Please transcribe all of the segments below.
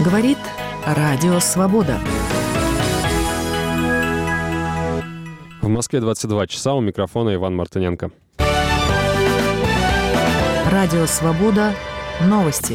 Говорит Радио Свобода. В Москве 22 часа, у микрофона Иван Мартыненко. Радио Свобода. Новости.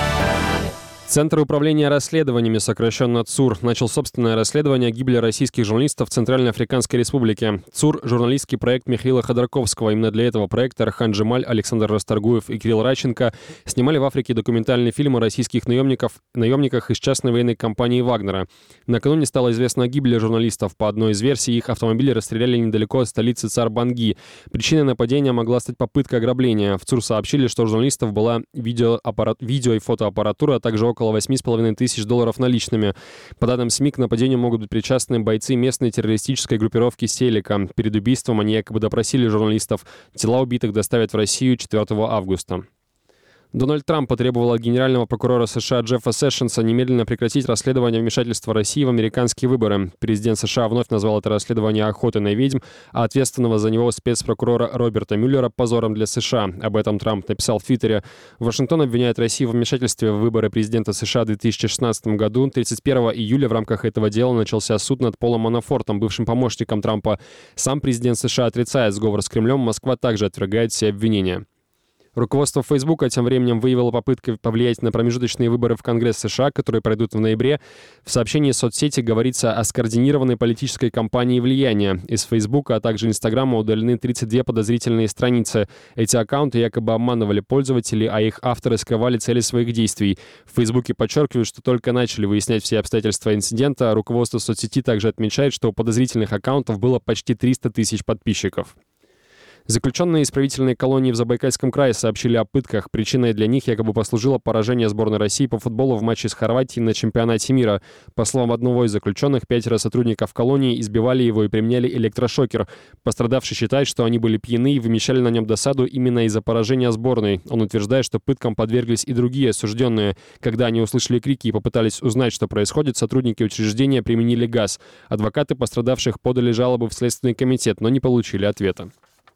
Центр управления расследованиями, сокращенно ЦУР, начал собственное расследование о гибели российских журналистов в Центральноафриканской Республике. ЦУР – журналистский проект Михаила Ходорковского. Именно для этого проекта Орхан Джемаль, Александр Расторгуев и Кирилл Радченко снимали в Африке документальный фильм о российских наемниках из частной военной компании «Вагнера». Накануне стало известно о гибели журналистов. По одной из версий, их автомобили расстреляли недалеко от столицы Цар-Банги. Причиной нападения могла стать попытка ограбления. В ЦУР сообщили, что у журналистов была видео и фотоаппаратура, а также около $8,5 тысяч наличными. По данным СМИ, к нападению могут быть причастны бойцы местной террористической группировки «Селика». Перед убийством они якобы допросили журналистов. Тела убитых доставят в Россию 4 августа. Дональд Трамп потребовал от генерального прокурора США Джеффа Сэшенса немедленно прекратить расследование вмешательства России в американские выборы. Президент США вновь назвал это расследование охотой на ведьм, а ответственного за него спецпрокурора Роберта Мюллера позором для США. Об этом Трамп написал в Твиттере. Вашингтон обвиняет Россию в вмешательстве в выборы президента США в 2016 году. 31 июля в рамках этого дела начался суд над Полом Манафортом, бывшим помощником Трампа. Сам президент США отрицает сговор с Кремлем. Москва также отвергает все обвинения. Руководство Фейсбука тем временем выявило попытки повлиять на промежуточные выборы в Конгресс США, которые пройдут в ноябре. В сообщении соцсети говорится о скоординированной политической кампании влияния. Из Фейсбука, а также Инстаграма удалены 32 подозрительные страницы. Эти аккаунты якобы обманывали пользователей, а их авторы скрывали цели своих действий. В Фейсбуке подчеркивают, что только начали выяснять все обстоятельства инцидента. Руководство соцсети также отмечает, что у подозрительных аккаунтов было почти 300 тысяч подписчиков. Заключенные исправительной колонии в Забайкальском крае сообщили о пытках. Причиной для них якобы послужило поражение сборной России по футболу в матче с Хорватией на чемпионате мира. По словам одного из заключенных, 5 сотрудников колонии избивали его и применяли электрошокер. Пострадавший считает, что они были пьяны и вымещали на нем досаду именно из-за поражения сборной. Он утверждает, что пыткам подверглись и другие осужденные. Когда они услышали крики и попытались узнать, что происходит, сотрудники учреждения применили газ. Адвокаты пострадавших подали жалобы в Следственный комитет, но не получили ответа.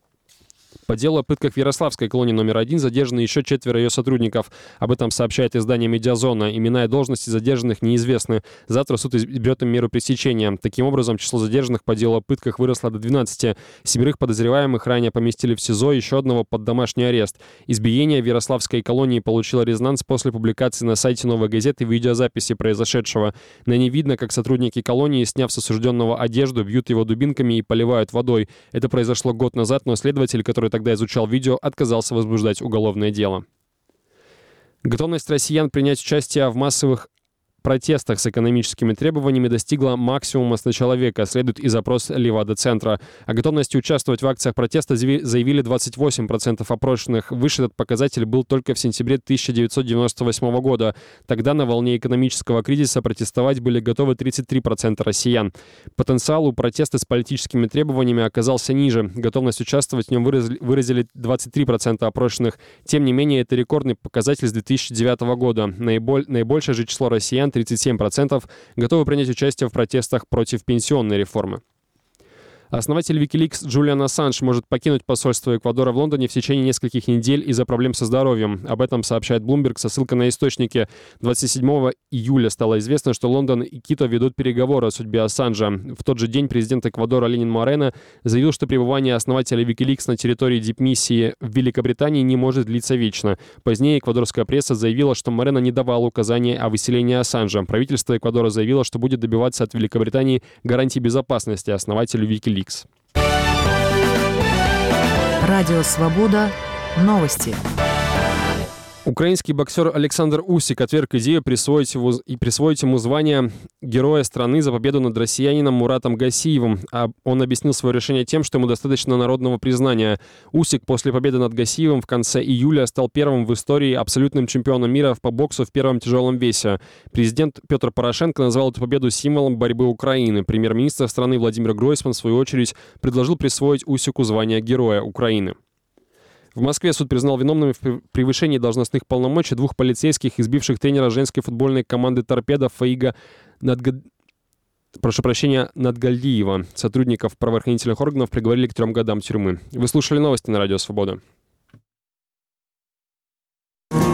По делу о пытках в Ярославской колонии номер 1 задержаны еще 4 ее сотрудников. Об этом сообщает издание «Медиазона». Имена и должности задержанных неизвестны. Завтра суд изберет им меру пресечения. Таким образом, число задержанных по делу о пытках выросло до 12. 7 подозреваемых ранее поместили в СИЗО, еще одного под домашний арест. Избиение в Ярославской колонии получило резонанс после публикации на сайте «Новой газеты» видеозаписи произошедшего. На ней видно, как сотрудники колонии, сняв с осужденного одежду, бьют его дубинками и поливают водой. Это произошло год назад, но следователь, который тогда изучал видео, отказался возбуждать уголовное дело. Готовность россиян принять участие в массовых протестах с экономическими требованиями достигла максимума с начала века, следует и запрос Левада-центра. О готовности участвовать в акциях протеста заявили 28% опрошенных. Выше этот показатель был только в сентябре 1998 года. Тогда на волне экономического кризиса протестовать были готовы 33% россиян. Потенциал у протеста с политическими требованиями оказался ниже. Готовность участвовать в нем выразили 23% опрошенных. Тем не менее, это рекордный показатель с 2009 года. Наибольшее же число россиян, 37%, готовы принять участие в протестах против пенсионной реформы. Основатель Wikileaks Джулиан Ассанж может покинуть посольство Эквадора в Лондоне в течение нескольких недель из-за проблем со здоровьем. Об этом сообщает Bloomberg со ссылкой на источники. 27 июля стало известно, что Лондон и Кито ведут переговоры о судьбе Ассанжа. В тот же день президент Эквадора Ленин Морено заявил, что пребывание основателя Wikileaks на территории дипмиссии в Великобритании не может длиться вечно. Позднее эквадорская пресса заявила, что Морено не давал указания о выселении Ассанжа. Правительство Эквадора заявило, что будет добиваться от Великобритании гарантий безопасности основателю Wikileaks. Радио Свобода. Новости. Украинский боксер Александр Усик отверг идею присвоить ему звание Героя страны за победу над россиянином Муратом Гасиевым. Он объяснил свое решение тем, что ему достаточно народного признания. Усик после победы над Гасиевым в конце июля стал первым в истории абсолютным чемпионом мира по боксу в первом тяжелом весе. Президент Петр Порошенко назвал эту победу символом борьбы Украины. Премьер-министр страны Владимир Гройсман, в свою очередь, предложил присвоить Усику звание Героя Украины. В Москве суд признал виновными в превышении должностных полномочий 2 полицейских, избивших тренера женской футбольной команды «Торпедо» Фаига Надгалиева. Сотрудников правоохранительных органов приговорили к 3 годам тюрьмы. Вы слушали новости на Радио Свобода.